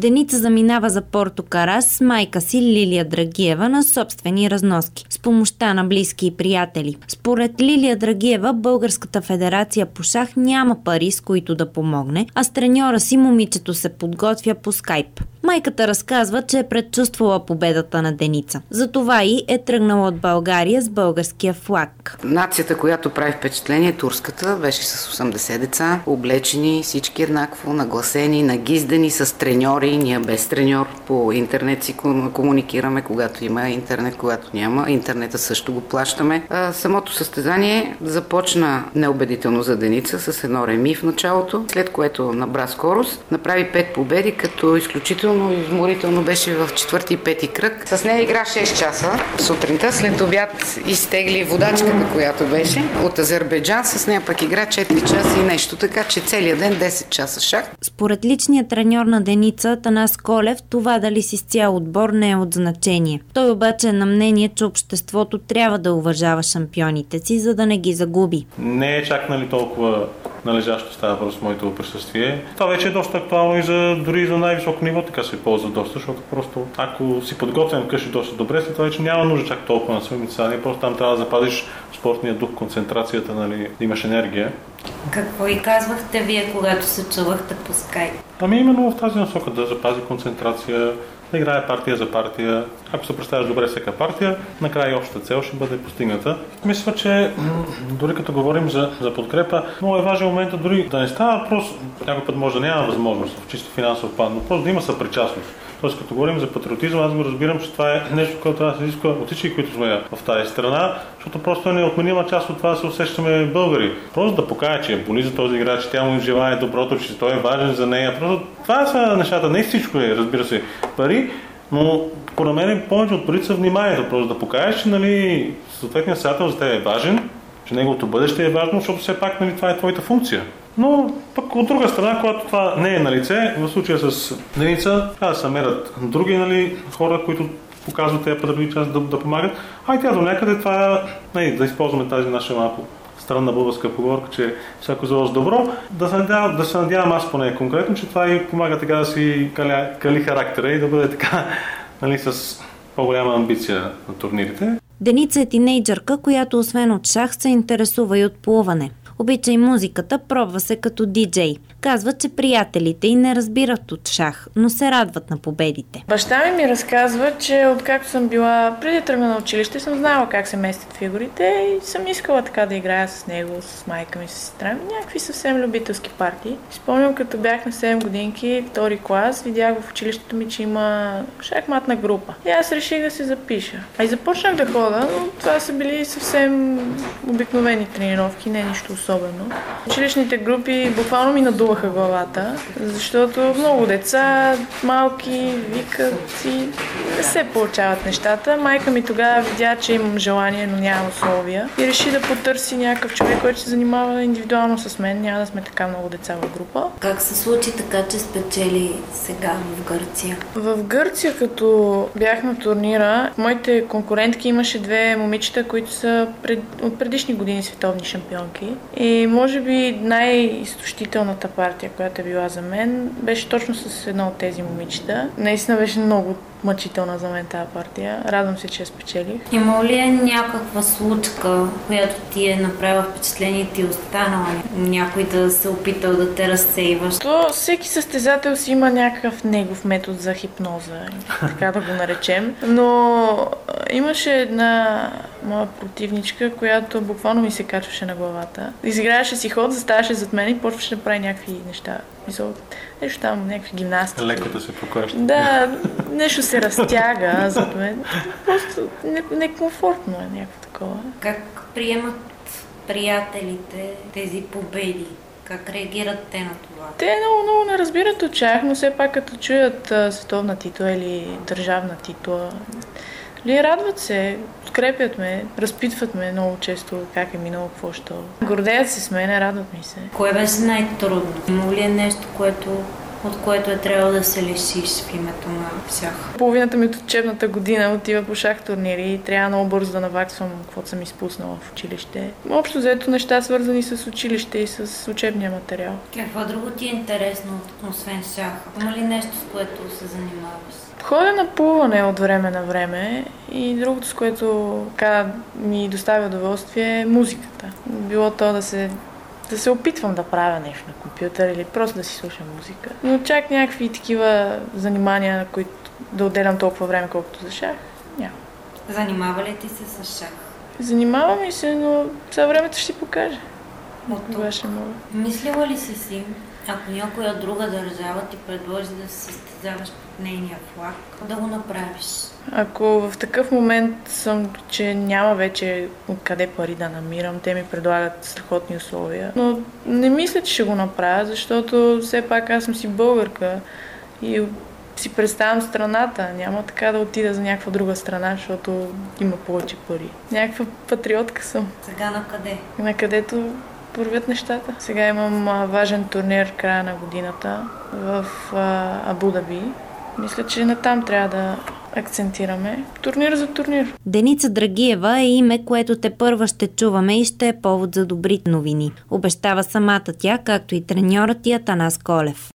Деница заминава за Порто Карас с майка си Лилия Драгиева на собствени разноски, с помощта на близки и приятели. Според Лилия Драгиева, Българската федерация по шах няма пари, с които да помогне, а с треньора си момичето се подготвя по скайп. Майката разказва, че е предчувствала победата на Деница. Затова и е тръгнала от България с българския флаг. Нацията, която прави впечатление, турската, беше с 80 деца, облечени, всички еднакво, нагласени, нагиздани с треньори, ние без треньор. По интернет си комуникираме, когато има интернет, когато няма. Интернета също го плащаме. Самото състезание започна неубедително за Деница с едно реми в началото, след което набра скорост, направи 5 победи, като изключително изморително беше в 4-ти и 5-ти кръг. С нея игра 6 часа сутринта, след обяд изтегли водачката, която беше от Азербайджан, с нея пък игра 4 часа и нещо, така че целият ден 10 часа шах. Според личния треньор на Деница, Атанас Колев, това дали си с цял отбор не е от значение. Той обаче е на мнение, че обществото трябва да уважава шампионите си, за да не ги загуби. Не е чак толкова належащо става просто моето присъствие. Това вече е доста актуално и дори за най-високо ниво, така се ползва доста, защото просто ако си подготвен вкъщи доста добре, след това вече няма нужда чак толкова на съвместни, просто там трябва да запазиш спортния дух, концентрацията, да имаш енергия. Какво и казвахте вие, когато се чувахте по скайп? Именно в тази насока да запази концентрация, да играе партия за партия. Ако се представяш добре всяка партия, накрая и общата цел ще бъде постигната. Мисля, че дори като говорим за подкрепа, много е важен момент дори да не става въпрос, някой път може да няма възможност в чисто финансов план, но просто да има съпричастност. Тоест, като говорим за патриотизъм, аз го разбирам, че това е нещо, което трябва да се изисква от всички, които сме в тази страна, защото просто е неотменима част от това да се усещаме българи. Просто да покаже, че е боли за този играч, че тя му желае доброто, че той е важен за нея. Просто това са нещата. Не всичко е, разбира се, пари, но според мен повече от пари са вниманието. Просто да покажеш, че съответният състезател за теб е важен, че неговото бъдеще е важно, защото все пак това е твоята функция. Но пък от друга страна, когато това не е на лице, в случая с Деница, трябва да се намерят други хора, които показват тези патриотични част да помагат. А и тя до някъде това да използваме тази наша малко странна българска поговорка, че всяко зло с добро, да се надявам аз поне конкретно, че това и помага така да си кали характера и да бъде така с по-голяма амбиция на турнирите. Деница е тинейджърка, която освен от шах се интересува и от плуване. Обича и музиката, пробва се като диджей. Казва, че приятелите й не разбират от шах, но се радват на победите. Баща ми разказва, че откакто съм била преди тръгна на училище, съм знала как се местят фигурите и съм искала така да играя с него, с майка ми, с сестра ми. Някакви съвсем любителски партии. Спомням, като бях на 7 годинки, втори клас, видях в училището ми, че има шахматна група. И аз реших да се запиша. И започнах да хода, но това са били съвсем обикновени тренировки, не нищо особено. Училищните групи буквално ми надуваха главата, защото много деца, малки, викат и не се получават нещата. Майка ми тогава видя, че имам желание, но няма условия и реши да потърси някакъв човек, който се занимава индивидуално с мен. Няма да сме така много деца в група. Как се случи така, че спечели сега в Гърция? В Гърция, като бях на турнира, моите конкурентки имаше 2 момичета, които са от предишни години световни шампионки. И може би най-изтощителната партия, която е била за мен, беше точно с едно от тези момичета. Наистина беше много мъчителна за мен тази партия. Радвам се, че я спечелих. Има ли е някаква случка, която ти е направила впечатление и ти е останала? Някой да се опитал да те разсейваш? То всеки състезател си има някакъв негов метод за хипноза, така да го наречем. Но имаше една моя противничка, която буквално ми се качваше на главата. Изиграваше си ход, заставаше зад мен и почваше да прави някакви неща. Нещо там, някакви гимнастики. Леко да се покажа. Да, нещо се разтяга зад мен. Просто некомфортно е някакво такова. Как приемат приятелите тези победи? Как реагират те на това? Те много не разбират от шах, но все пак като чуят световна титла или държавна титла, радват се, подкрепят ме, разпитват ме много често как е минало, какво ще. Гордеят се с мен, радват ми се. Кое беше най-трудно? Има ли е нещо, което от което е трябвало да се лишиш в името на шах? Половината ми от учебната година отива по шах турнири и трябва много бързо да наваксвам каквото съм изпуснала в училище. Общо взето неща, свързани с училище и с учебния материал. Какво друго ти е интересно, освен шаха? Има ли нещо, с което се занимаваш? Ходя на плуване от време на време и другото, с което ми доставя удоволствие, е музиката. Било то да се опитвам да правя нещо на компютър или просто да си слушам музика. Но чак някакви такива занимания, на които да отделям толкова време, колкото за шах, няма. Занимава ли ти се с шах? Занимавам и се, но сега времето ще си покаже. От ще мога. Мислила ли си, ако някоя друга държава ти предложи да се състезаваш под нейния флаг, да го направиш? Ако в такъв момент съм, че няма вече откъде пари да намирам, те ми предлагат страхотни условия, но не мисля, че ще го направя, защото все пак аз съм си българка и си представям страната. Няма така да отида за някаква друга страна, защото има повече пари. Някаква патриотка съм. Сега на къде? На където вървят нещата. Сега имам важен турнир в края на годината в Абу Даби. Мисля, че натам трябва да акцентираме. Турнир за турнир. Деница Драгиева е име, което тепърва ще чуваме и ще е повод за добри новини. Обещава самата тя, както и треньорът и Атанас Колев.